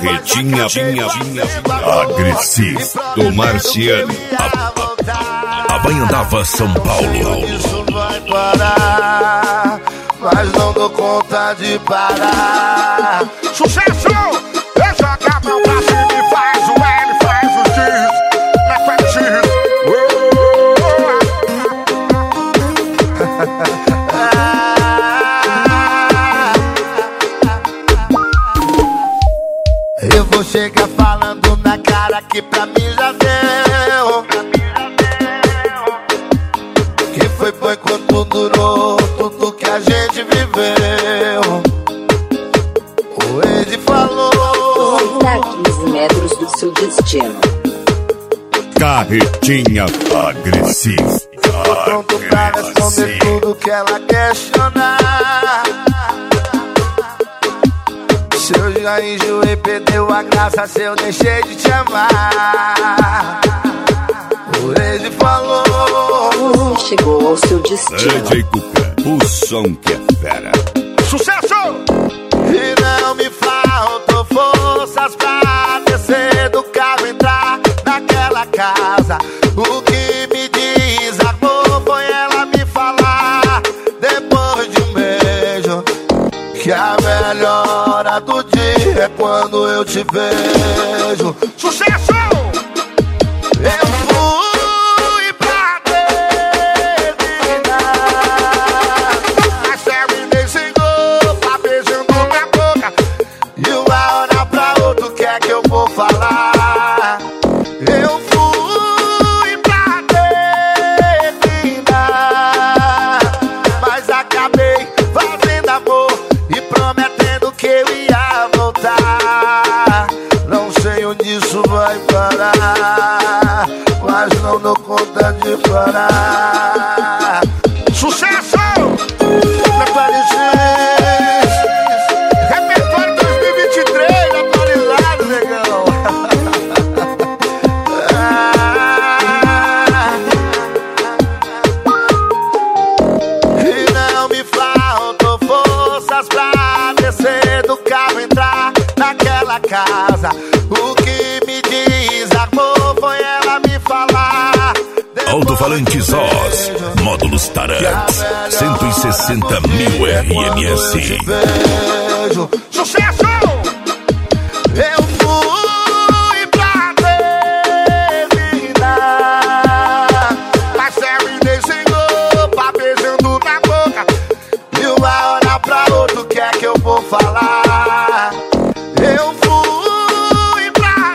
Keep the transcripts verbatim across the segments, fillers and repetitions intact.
Carretinha agressiva do Marciano. A, a Baiandava, São Paulo. Isso vai parar, mas não dou conta de parar. Sucesso! Eu jogo a mão pra cima e faz o L, faz o X. Na quadrilha. Eu vou chegar falando na cara que pra mim já deu. Que foi bom enquanto durou tudo que a gente viveu. O Ed falou: está a quinze metros do seu destino. Carretinha agressiva. tô pronto pra responder tudo que ela questionar. Se eu já enjoei, perdeu a graça, se eu deixei de te amar. O Ed falou: Você chegou ao seu destino. D J Cuca, o som que é fera. Sucesso! E não me faltou forças pra descer do carro, entrar naquela casa. O que me desarmou foi ela me falar, depois de um beijo, que a melhor hora do dia é quando eu te vejo. Sucesso! Eu fui pra terminar, Mas terminei sem roupa, beijando minha boca. e uma hora pra outra o que é que eu vou falar? Eu fui pra terminar, mas acabei fazendo amor e prometendo que eu ia voltar. Não sei onde isso vai parar, mas não dou conta de parar. Sucesso! Na Paris, Repertório dois mil e vinte e três, atualizado, negão. Ah, e não me faltou forças pra descer do carro, entrar naquela casa. O que me desarmou foi ela me falar. Alto-falantes Oz, módulos Taranx, cento e sessenta mil R M S. Beijo. Sucesso! Eu fui pra terminar, Mas terminei sem roupa, beijando na boca. e uma hora pra outra o que é que eu vou falar? Eu fui pra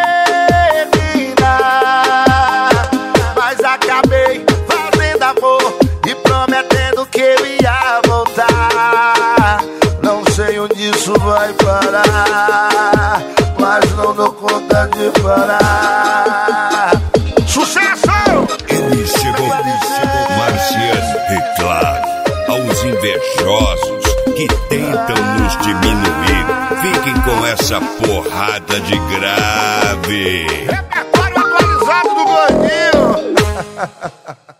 terminar, mas acabei fazendo amor e prometendo que eu ia voltar. Não sei onde isso vai parar, mas não dou conta de parar. Sucesso! Ele chegou, Marciano, e claro, aos invejosos que tentam nos diminuir, fiquem com essa porrada de grave. Repertório atualizado do Gordinho!